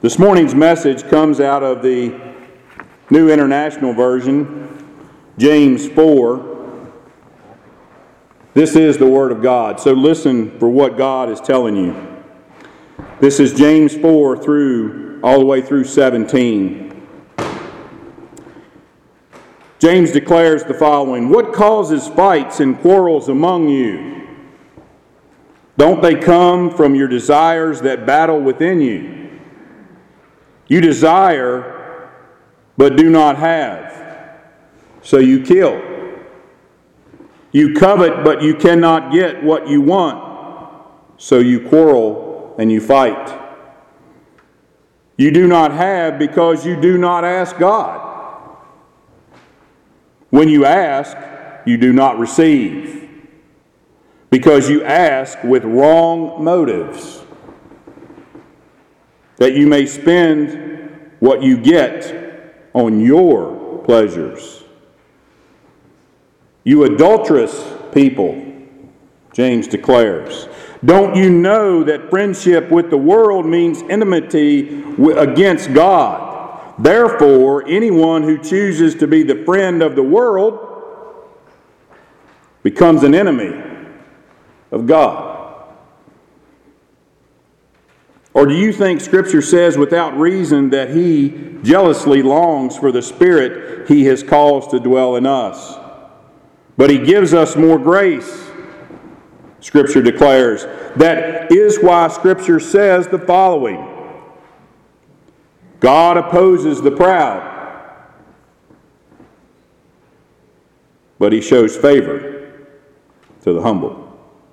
This morning's message comes out of the New International Version, James 4. This is the Word of God, so listen for what God is telling you. This is James 4 all the way through 17. James declares the following: "What causes fights and quarrels among you? Don't they come from your desires that battle within you? You desire, but do not have, so you kill. You covet, but you cannot get what you want, so you quarrel and you fight. You do not have because you do not ask God. When you ask, you do not receive, because you ask with wrong motives, that you may spend what you get on your pleasures. You adulterous people," James declares, "don't you know that friendship with the world means enmity against God? Therefore, anyone who chooses to be the friend of the world becomes an enemy of God." Or do you think Scripture says without reason that He jealously longs for the Spirit He has caused to dwell in us? But He gives us more grace, Scripture declares. That is why Scripture says the following: God opposes the proud, but He shows favor to the humble.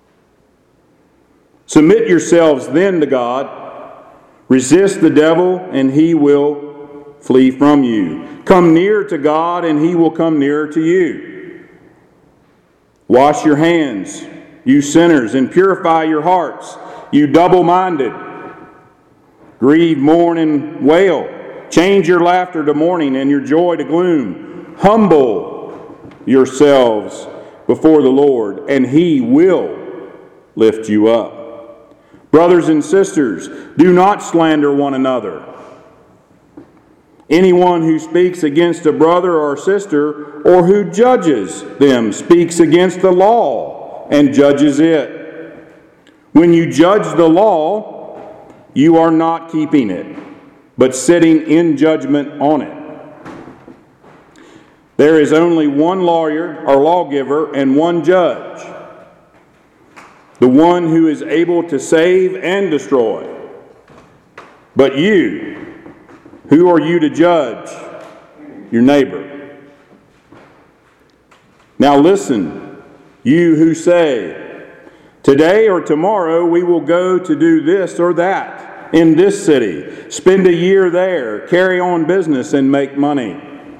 Submit yourselves then to God. Resist the devil, and he will flee from you. Come near to God, and He will come nearer to you. Wash your hands, you sinners, and purify your hearts, you double-minded. Grieve, mourn, and wail. Change your laughter to mourning and your joy to gloom. Humble yourselves before the Lord, and He will lift you up. Brothers and sisters, do not slander one another. Anyone who speaks against a brother or sister, or who judges them, speaks against the law and judges it. When you judge the law, you are not keeping it, but sitting in judgment on it. There is only one lawyer or lawgiver and one judge, the one who is able to save and destroy. But you, who are you to judge your neighbor? Now listen, you who say, today or tomorrow we will go to do this or that in this city, spend a year there, carry on business and make money.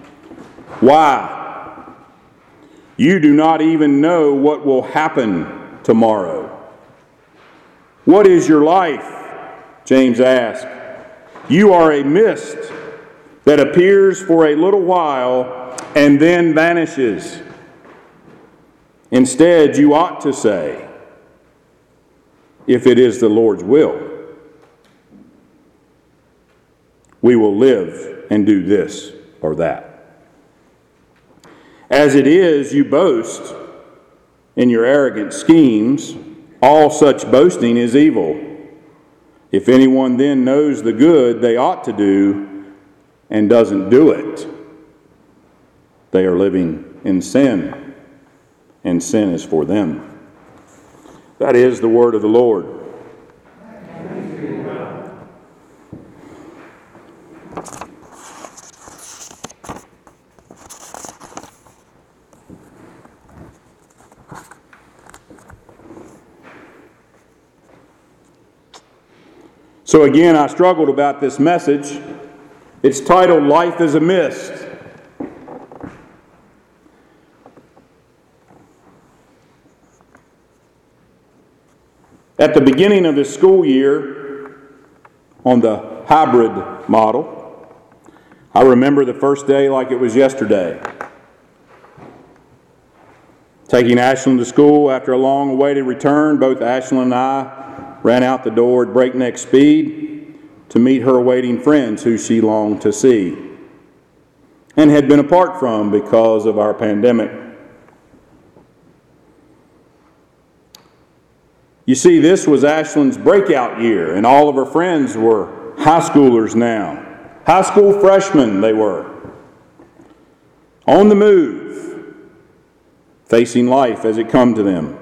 Why? You do not even know what will happen tomorrow. What is your life? James asked. You are a mist that appears for a little while and then vanishes. Instead, you ought to say, if it is the Lord's will, we will live and do this or that. As it is, you boast in your arrogant schemes. All such boasting is evil. If anyone then knows the good they ought to do and doesn't do it, they are living in sin, and sin is for them. That is the word of the Lord. So again, I struggled about this message. It's titled, Life is a Mist. At the beginning of the school year, on the hybrid model, I remember the first day like it was yesterday. Taking Ashlyn to school after a long-awaited return, both Ashlyn and I ran out the door at breakneck speed. to meet her waiting friends who she longed to see and had been apart from because of our pandemic. You see, this was Ashlyn's breakout year, and all of her friends were high schoolers now. High school freshmen they were. On the move, facing life as it come to them.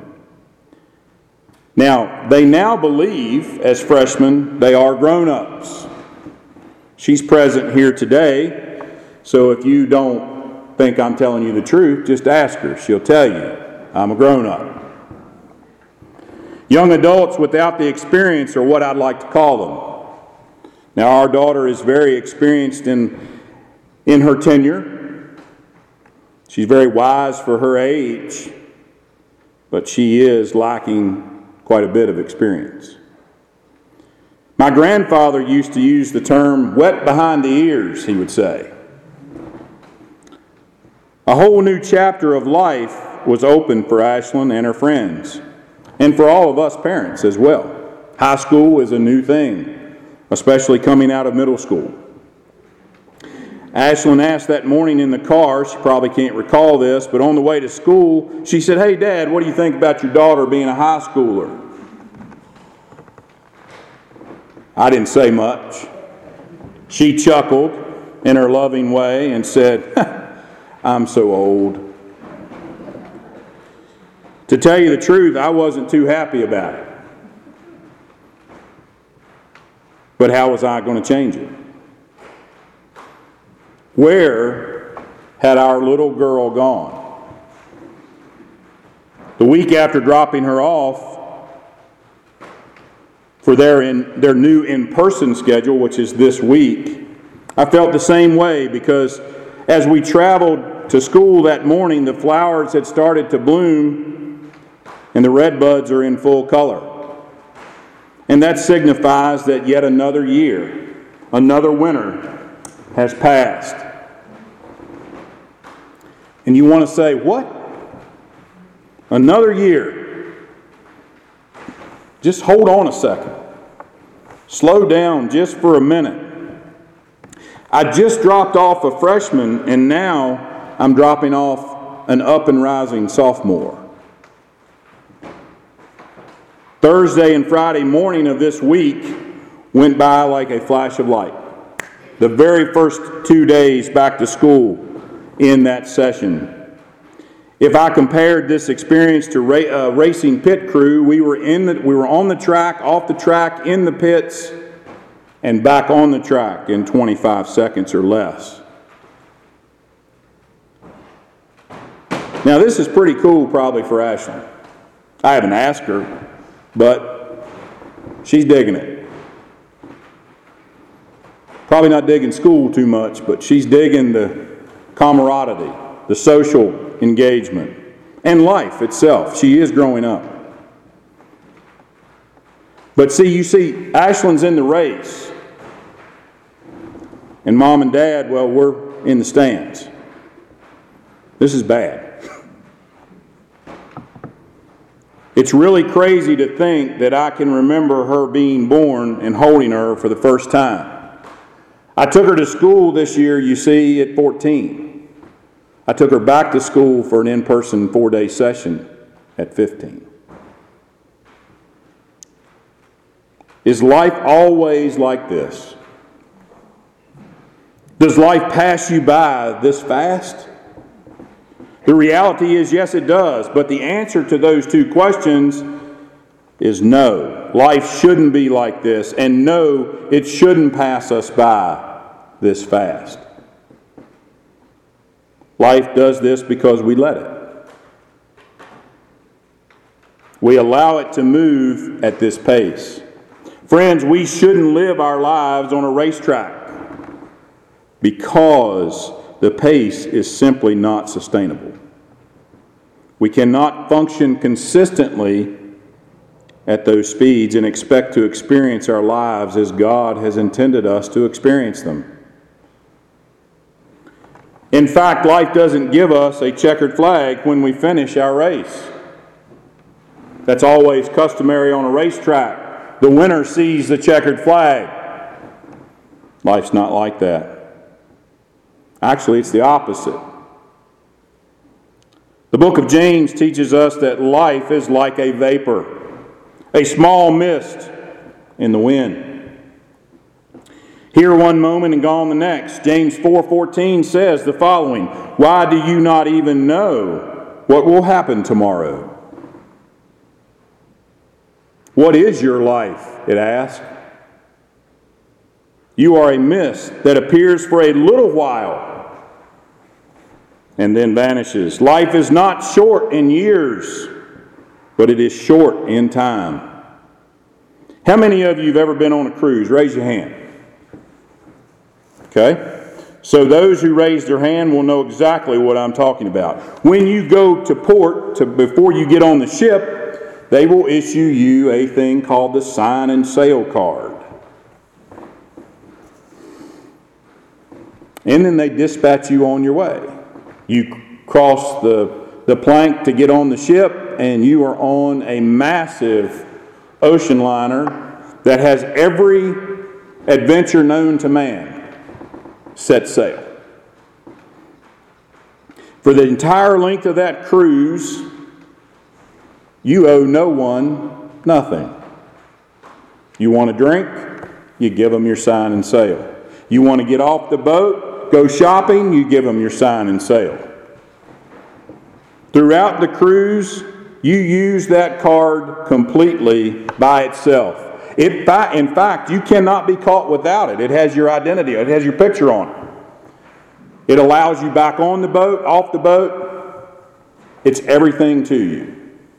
Now, they now believe, as freshmen, they are grown-ups. She's present here today, so if you don't think I'm telling you the truth, just ask her. She'll tell you, I'm a grown-up. Young adults without the experience are what I'd like to call them. Now, our daughter is very experienced in her tenure. She's very wise for her age, but she is lacking quite a bit of experience. My grandfather used to use the term wet behind the ears, he would say. A whole new chapter of life was open for Ashlyn and her friends, and for all of us parents as well. High school is a new thing, especially coming out of middle school. Ashlyn asked that morning in the car, she probably can't recall this, but on the way to school, she said, "Hey, Dad, what do you think about your daughter being a high schooler?" I didn't say much. She chuckled in her loving way and said, "I'm so old." To tell you the truth, I wasn't too happy about it. But how was I going to change it? Where had our little girl gone? The week after dropping her off for their new in-person schedule, which is this week, I felt the same way because as we traveled to school that morning, the flowers had started to bloom and the red buds are in full color. And that signifies that yet another year, another winter has passed. And you want to say, what? Another year? Just hold on a second. Slow down just for a minute. I just dropped off a freshman and now I'm dropping off an up and rising sophomore. Thursday and Friday morning of this week went by like a flash of light. The very first 2 days back to school in that session. If I compared this experience to racing pit crew, we were on the track, off the track, in the pits, and back on the track in 25 seconds or less. Now this is pretty cool probably for Ashlyn. I haven't asked her, but she's digging it. Probably not digging school too much, but she's digging the camaraderie, the social engagement, and life itself. She is growing up. But you see, Ashlyn's in the race. And Mom and Dad, well, we're in the stands. This is bad. It's really crazy to think that I can remember her being born and holding her for the first time. I took her to school this year, you see, at 14. I took her back to school for an in-person 4-day session at 15. Is life always like this? Does life pass you by this fast? The reality is, yes, it does. But the answer to those two questions is no. Life shouldn't be like this. And no, it shouldn't pass us by this fast. Life does this because we let it. We allow it to move at this pace. Friends, we shouldn't live our lives on a racetrack because the pace is simply not sustainable. We cannot function consistently at those speeds and expect to experience our lives as God has intended us to experience them. In fact, life doesn't give us a checkered flag when we finish our race. That's always customary on a racetrack. The winner sees the checkered flag. Life's not like that. Actually, it's the opposite. The book of James teaches us that life is like a vapor, a small mist in the wind. Here one moment and gone the next. James 4:14 says the following, "Why do you not even know what will happen tomorrow?" What is your life? It asks. You are a mist that appears for a little while and then vanishes. Life is not short in years, but it is short in time. How many of you have ever been on a cruise? Raise your hand. Okay? So those who raise their hand will know exactly what I'm talking about. When you go to port, before you get on the ship, they will issue you a thing called the sign and sail card. And then they dispatch you on your way. You cross the plank to get on the ship, and you are on a massive ocean liner that has every adventure known to man set sail. For the entire length of that cruise, you owe no one nothing. You want a drink? You give them your sign and sail. You want to get off the boat, go shopping? You give them your sign and sail. Throughout the cruise, you use that card completely by itself. In fact, you cannot be caught without it. It has your identity. It has your picture on it. It allows you back on the boat, off the boat. It's everything to you.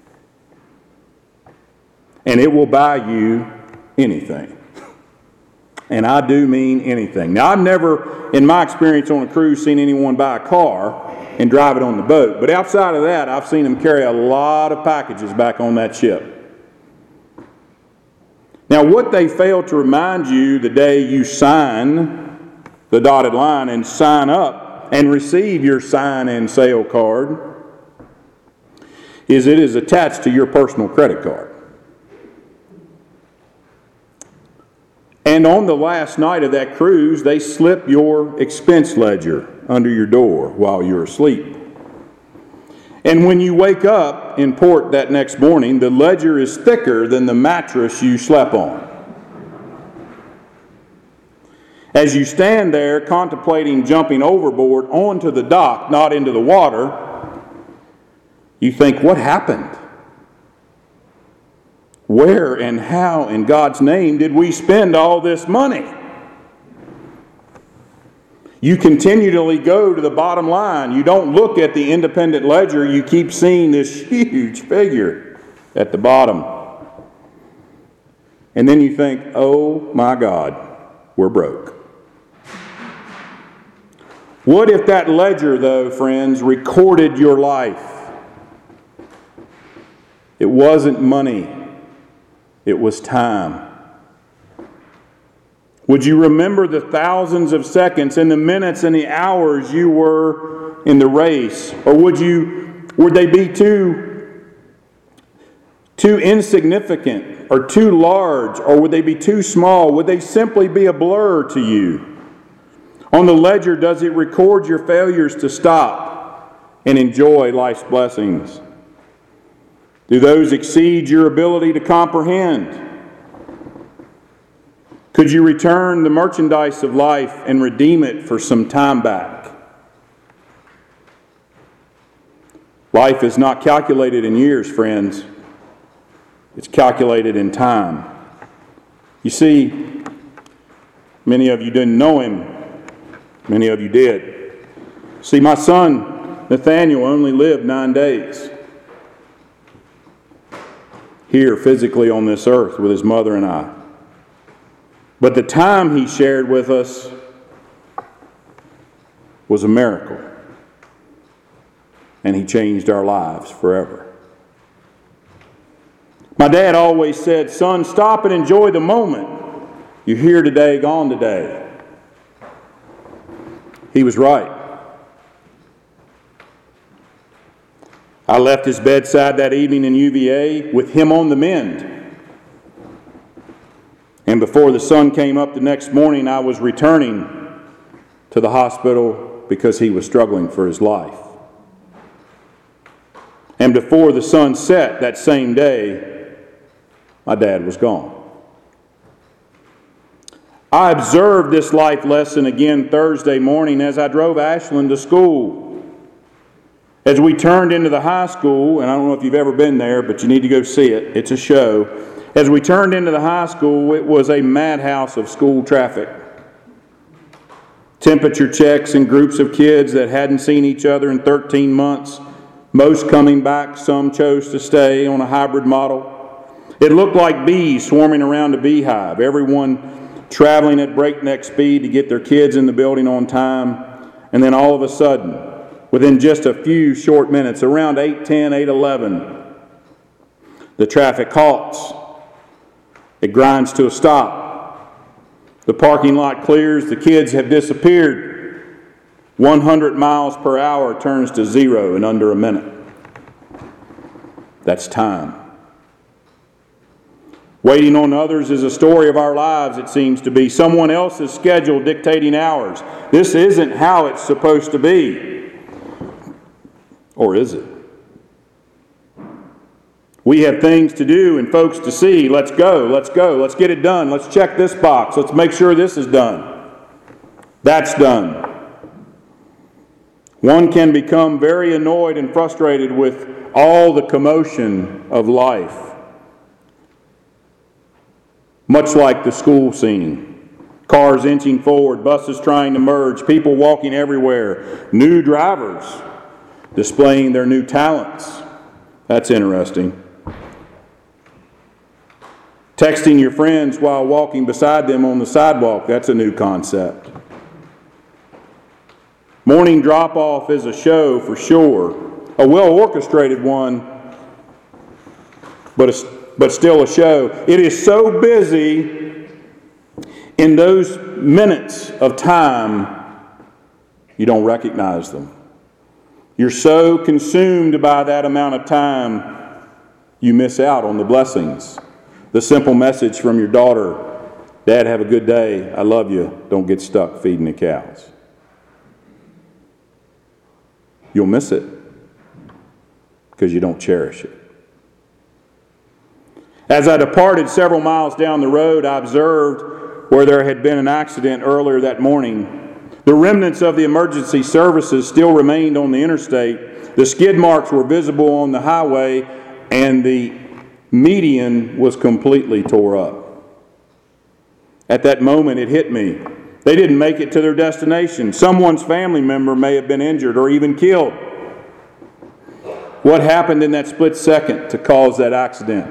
And it will buy you anything. And I do mean anything. Now, I've never, in my experience on a cruise, seen anyone buy a car and drive it on the boat. But outside of that, I've seen them carry a lot of packages back on that ship. Now, what they fail to remind you the day you sign the dotted line and sign up and receive your sign and sail card is it is attached to your personal credit card. And on the last night of that cruise, they slip your expense ledger under your door while you're asleep. And when you wake up in port that next morning, the ledger is thicker than the mattress you slept on. As you stand there contemplating jumping overboard onto the dock, not into the water, you think, what happened? Where and how in God's name did we spend all this money? You continually go to the bottom line. You don't look at the independent ledger. You keep seeing this huge figure at the bottom. And then you think, oh my God, we're broke. What if that ledger, though, friends, recorded your life? It wasn't money. It was time. Would you remember the thousands of seconds and the minutes and the hours you were in the race? Or would they be too insignificant or too large? Or would they be too small? Would they simply be a blur to you? On the ledger, does it record your failures to stop and enjoy life's blessings? Do those exceed your ability to comprehend? Could you return the merchandise of life and redeem it for some time back? Life is not calculated in years, friends. It's calculated in time. You see, many of you didn't know him. Many of you did. See, my son, Nathaniel, only lived 9 days here physically on this earth with his mother and I. But the time he shared with us was a miracle. And he changed our lives forever. My dad always said, son, stop and enjoy the moment. You're here today, gone today. He was right. I left his bedside that evening in UVA with him on the mend. And before the sun came up the next morning, I was returning to the hospital because he was struggling for his life. And before the sun set that same day, my dad was gone. I observed this life lesson again Thursday morning as I drove Ashland to school. As we turned into the high school, and I don't know if you've ever been there, but you need to go see it. It's a show. As we turned into the high school, it was a madhouse of school traffic. Temperature checks and groups of kids that hadn't seen each other in 13 months, most coming back, some chose to stay on a hybrid model. It looked like bees swarming around a beehive, everyone traveling at breakneck speed to get their kids in the building on time, and then all of a sudden, within just a few short minutes, around 8:10, 8:11, the traffic halts. It grinds to a stop. The parking lot clears. The kids have disappeared. 100 miles per hour turns to 0 in under a minute. That's time. Waiting on others is a story of our lives, it seems to be. Someone else's schedule dictating ours. This isn't how it's supposed to be. Or is it? We have things to do and folks to see. Let's go, let's get it done. Let's check this box. Let's make sure this is done. That's done. One can become very annoyed and frustrated with all the commotion of life. Much like the school scene. Cars inching forward, buses trying to merge, people walking everywhere, new drivers displaying their new talents. That's interesting. Texting your friends while walking beside them on the sidewalk, that's a new concept. Morning drop-off is a show for sure, a well-orchestrated one, but still a show. It is so busy in those minutes of time, you don't recognize them. You're so consumed by that amount of time, you miss out on the blessings. The simple message from your daughter, Dad, have a good day. I love you. Don't get stuck feeding the cows. You'll miss it because you don't cherish it. As I departed several miles down the road, I observed where there had been an accident earlier that morning. The remnants of the emergency services still remained on the interstate. The skid marks were visible on the highway, and the median was completely tore up. At that moment, it hit me. They didn't make it to their destination. Someone's family member may have been injured or even killed. What happened in that split second to cause that accident?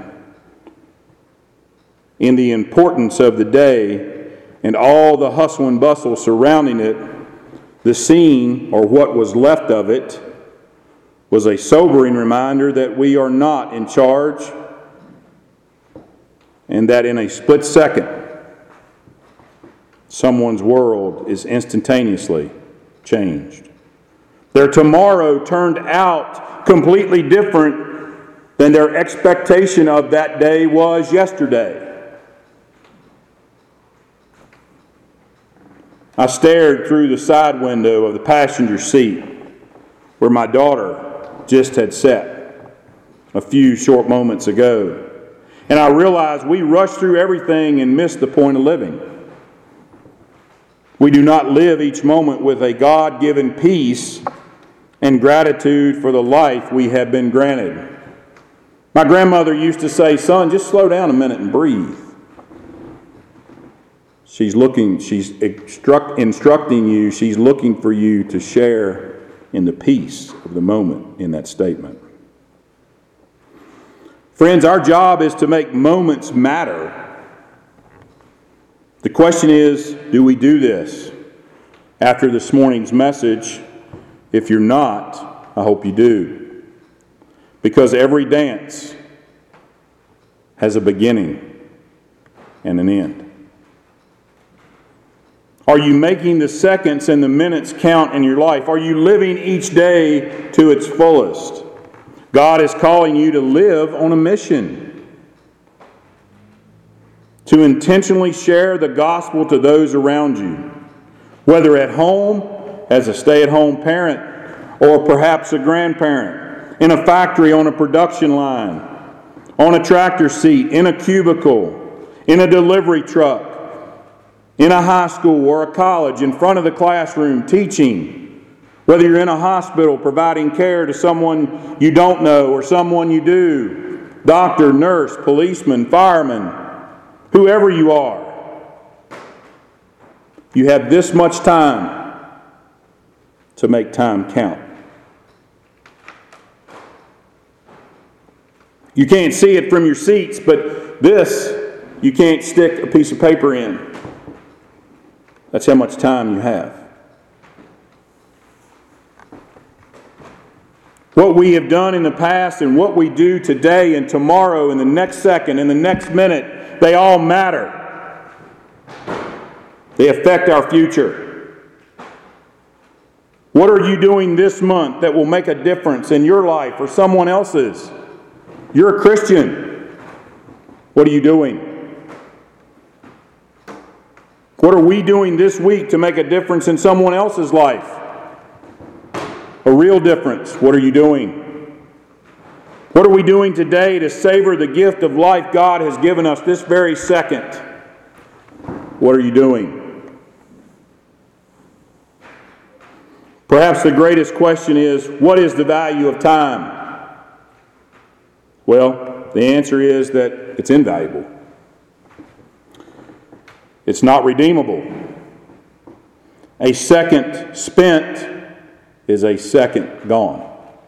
In the importance of the day and all the hustle and bustle surrounding it, the scene, or what was left of it, was a sobering reminder that we are not in charge, and that in a split second, someone's world is instantaneously changed. Their tomorrow turned out completely different than their expectation of that day was yesterday. I stared through the side window of the passenger seat where my daughter just had sat a few short moments ago. And I realized we rush through everything and miss the point of living. We do not live each moment with a God-given peace and gratitude for the life we have been granted. My grandmother used to say, "Son, just slow down a minute and breathe." She's instructing you, she's looking for you to share in the peace of the moment in that statement. Friends, our job is to make moments matter. The question is, do we do this? After this morning's message, if you're not, I hope you do. Because every dance has a beginning and an end. Are you making the seconds and the minutes count in your life? Are you living each day to its fullest? God is calling you to live on a mission. to intentionally share the gospel to those around you, whether at home as a stay-at-home parent or perhaps a grandparent, in a factory, on a production line, on a tractor seat, in a cubicle, in a delivery truck, in a high school or a college, in front of the classroom, teaching, whether you're in a hospital providing care to someone you don't know or someone you do, doctor, nurse, policeman, fireman, whoever you are. You have this much time to make time count. You can't see it from your seats, but this you can't stick a piece of paper in. That's how much time you have. What we have done in the past and what we do today and tomorrow and the next second and the next minute, they all matter. They affect our future. What are you doing this month that will make a difference in your life or someone else's? You're a Christian. What are you doing? What are we doing this week to make a difference in someone else's life? A real difference. What are you doing? What are we doing today to savor the gift of life God has given us this very second? What are you doing? Perhaps the greatest question is, what is the value of time? Well, the answer is that it's invaluable. It's not redeemable. A second spent is a second gone.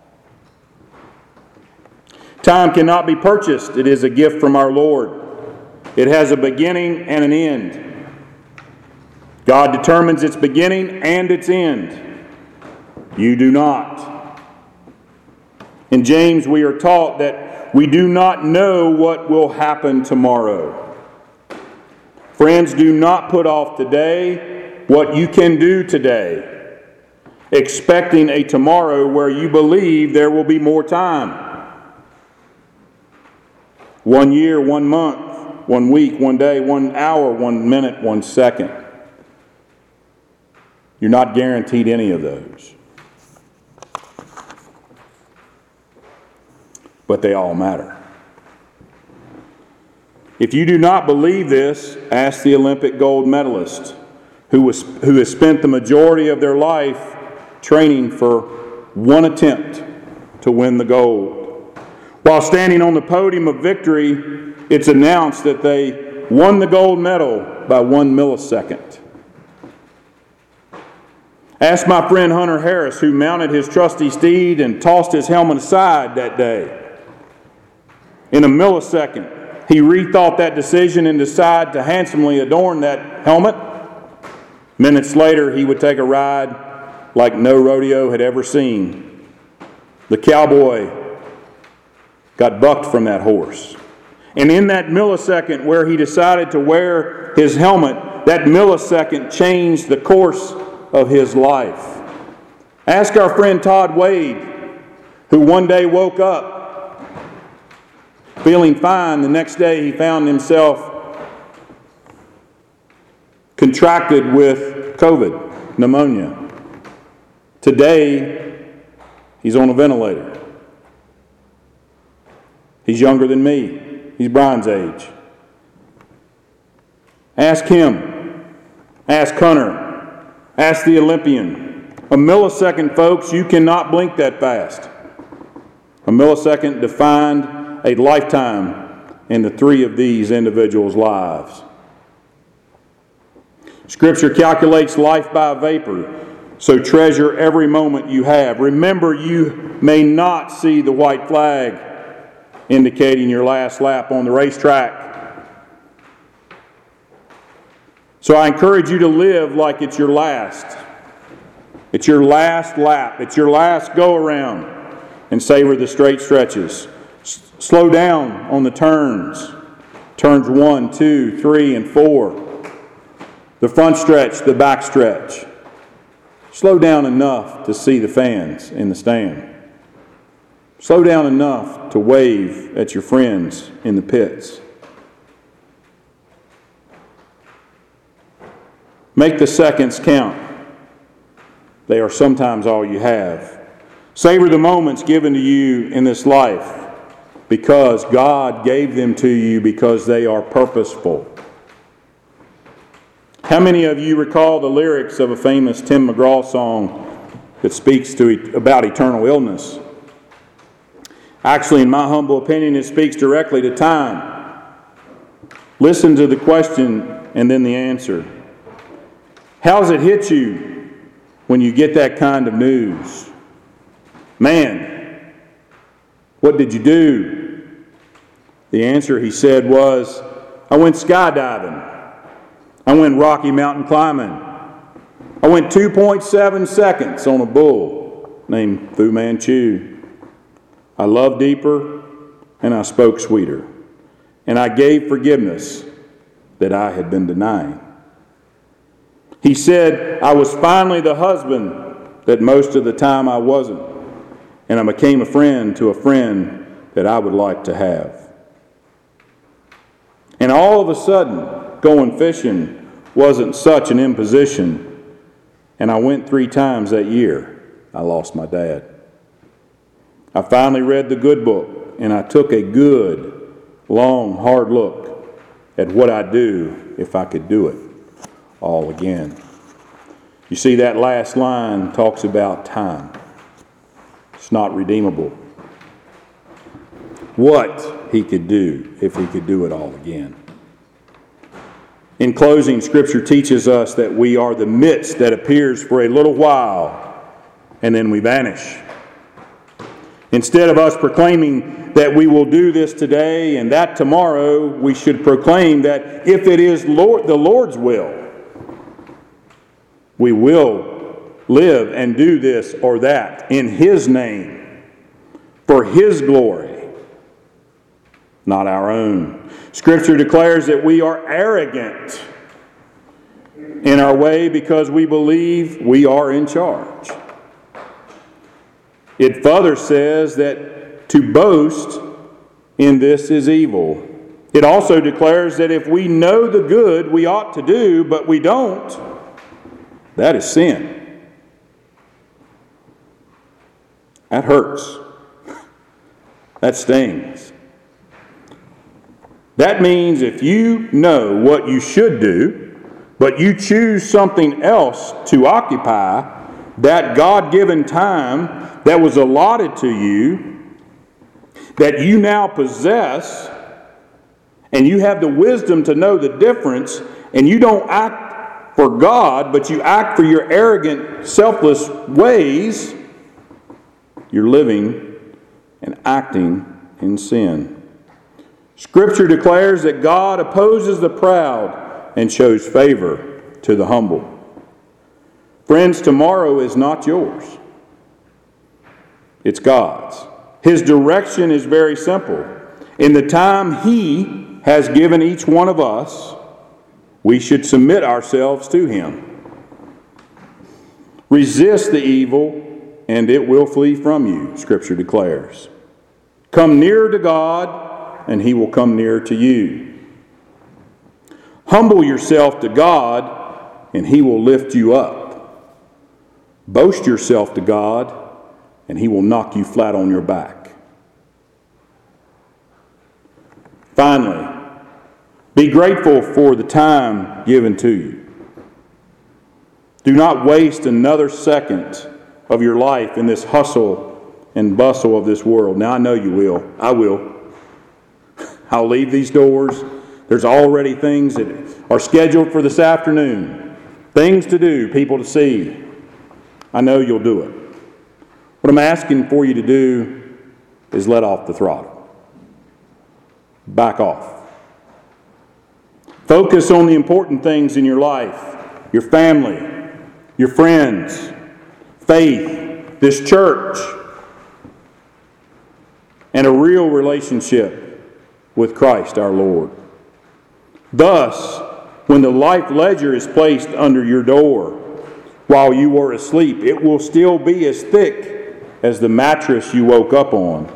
Time cannot be purchased. It is a gift from our Lord. It has a beginning and an end. God determines its beginning and its end. You do not. In James, we are taught that we do not know what will happen tomorrow. Friends, do not put off today what you can do today, expecting a tomorrow where you believe there will be more time. 1 year, 1 month, 1 week, 1 day, 1 hour, 1 minute, 1 second. You're not guaranteed any of those. But they all matter. If you do not believe this, ask the Olympic gold medalist who has spent the majority of their life training for one attempt to win the gold. While standing on the podium of victory, it's announced that they won the gold medal by 1 millisecond. Ask my friend Hunter Harris, who mounted his trusty steed and tossed his helmet aside that day. In a millisecond, he rethought that decision and decided to handsomely adorn that helmet. Minutes later, he would take a ride like no rodeo had ever seen. The cowboy got bucked from that horse. And in that millisecond where he decided to wear his helmet, that millisecond changed the course of his life. Ask our friend Todd Wade, who one day woke up feeling fine. The next day he found himself contracted with COVID, pneumonia. Today, he's on a ventilator. He's younger than me. He's Brian's age. Ask him. Ask Hunter. Ask the Olympian. A millisecond, folks, you cannot blink that fast. A millisecond defined a lifetime in the 3 of these individuals' lives. Scripture calculates life by vapor, so treasure every moment you have. Remember, you may not see the white flag indicating your last lap on the racetrack. So I encourage you to live like it's your last. It's your last lap. It's your last go-around, and savor the straight stretches. Slow down on the turns. Turns 1, 2, 3, and 4. The front stretch, the back stretch. Slow down enough to see the fans in the stand. Slow down enough to wave at your friends in the pits. Make the seconds count. They are sometimes all you have. Savor the moments given to you in this life because God gave them to you because they are purposeful. How many of you recall the lyrics of a famous Tim McGraw song that speaks about eternal illness? Actually, in my humble opinion, it speaks directly to time. Listen to the question and then the answer. How's it hit you when you get that kind of news? Man, what did you do? The answer, he said, was, I went skydiving. I went Rocky Mountain climbing. I went 2.7 seconds on a bull named Fu Manchu. I loved deeper and I spoke sweeter. And I gave forgiveness that I had been denying. He said, I was finally the husband that most of the time I wasn't. And I became a friend to a friend that I would like to have. And all of a sudden, going fishing wasn't such an imposition. And I went 3 times that year. I lost my dad. I finally read the good book, and I took a good, long, hard look at what I'd do if I could do it all again. You see, that last line talks about time. It's not redeemable. What he could do if he could do it all again. In closing, Scripture teaches us that we are the mist that appears for a little while and then we vanish. Instead of us proclaiming that we will do this today and that tomorrow, we should proclaim that if it is the Lord's will, we will live and do this or that in His name, for His glory, not our own. Scripture declares that we are arrogant in our way because we believe we are in charge. It further says that to boast in this is evil. It also declares that if we know the good we ought to do, but we don't, that is sin. That hurts. That stings. That means if you know what you should do, but you choose something else to occupy that God-given time that was allotted to you, that you now possess, and you have the wisdom to know the difference, and you don't act for God, but you act for your arrogant, selfless ways, you're living and acting in sin. Scripture declares that God opposes the proud and shows favor to the humble. Friends, tomorrow is not yours. It's God's. His direction is very simple. In the time He has given each one of us, we should submit ourselves to Him. Resist the evil, and it will flee from you, Scripture declares. Come near to God, and He will come near to you. Humble yourself to God, and He will lift you up. Boast yourself to God, and He will knock you flat on your back. Finally, be grateful for the time given to you. Do not waste another second of your life in this hustle and bustle of this world. Now, I know you will. I will. I'll leave these doors. There's already things that are scheduled for this afternoon. Things to do, people to see. I know you'll do it. What I'm asking for you to do is let off the throttle. Back off. Focus on the important things in your life. Your family, your friends, faith, this church, and a real relationship with Christ our Lord. Thus, when the life ledger is placed under your door while you were asleep, it will still be as thick as the mattress you woke up on.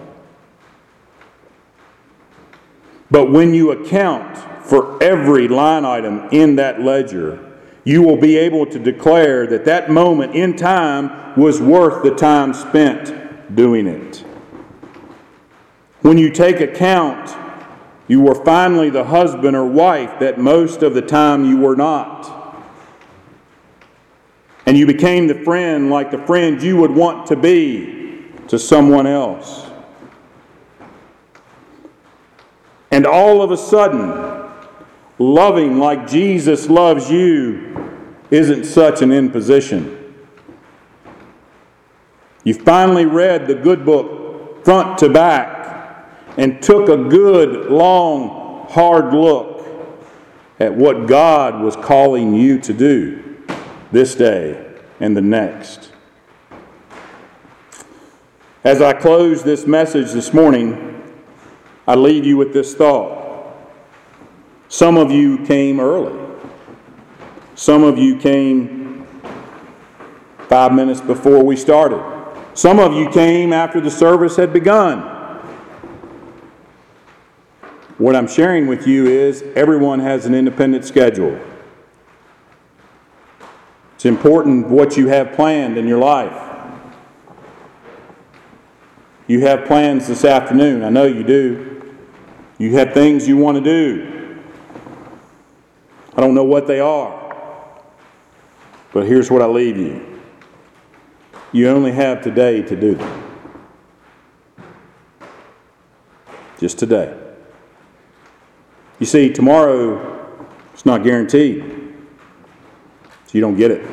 But when you account for every line item in that ledger, you will be able to declare that that moment in time was worth the time spent doing it. When you take account, you were finally the husband or wife that most of the time you were not. And you became the friend like the friend you would want to be to someone else. And all of a sudden, loving like Jesus loves you isn't such an imposition. You finally read the good book front to back and took a good, long, hard look at what God was calling you to do this day and the next. As I close this message this morning, I leave you with this thought. Some of you came early. Some of you came 5 minutes before we started. Some of you came after the service had begun. What I'm sharing with you is everyone has an independent schedule. It's important what you have planned in your life. You have plans this afternoon. I know you do. You have things you want to do. I don't know what they are. But here's what I leave you. You only have today to do them. Just today. You see, tomorrow it's not guaranteed. So you don't get it.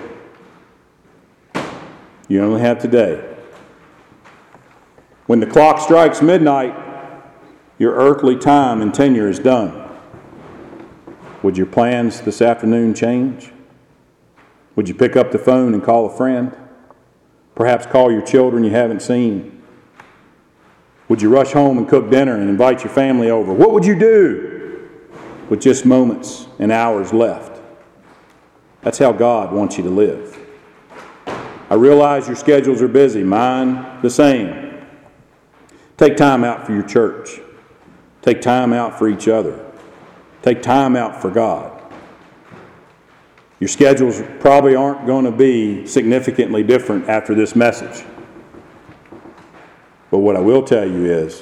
You only have today. When the clock strikes midnight, your earthly time and tenure is done. Would your plans this afternoon change? Would you pick up the phone and call a friend? Perhaps call your children you haven't seen? Would you rush home and cook dinner and invite your family over? What would you do with just moments and hours left? That's how God wants you to live. I realize your schedules are busy, mine the same. Take time out for your church. Take time out for each other. Take time out for God. Your schedules probably aren't going to be significantly different after this message. But what I will tell you is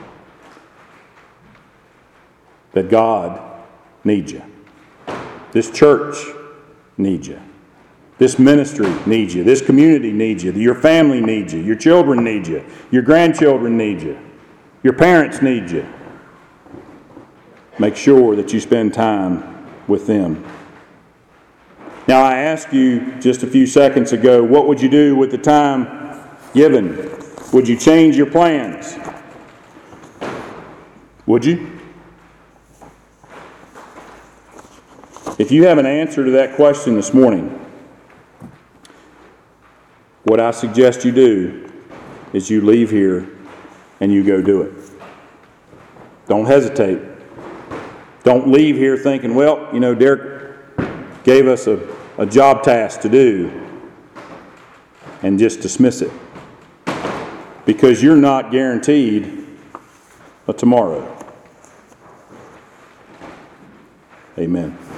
that God needs you. This church needs you. This ministry needs you. This community needs you. Your family needs you. Your children need you. Your grandchildren need you. Your parents need you. Make sure that you spend time with them. Now, I asked you just a few seconds ago, what would you do with the time given? Would you change your plans? Would you? If you have an answer to that question this morning, what I suggest you do is you leave here and you go do it. Don't hesitate. Don't leave here thinking, well, Derek gave us a job task to do, and just dismiss it. Because you're not guaranteed a tomorrow. Amen.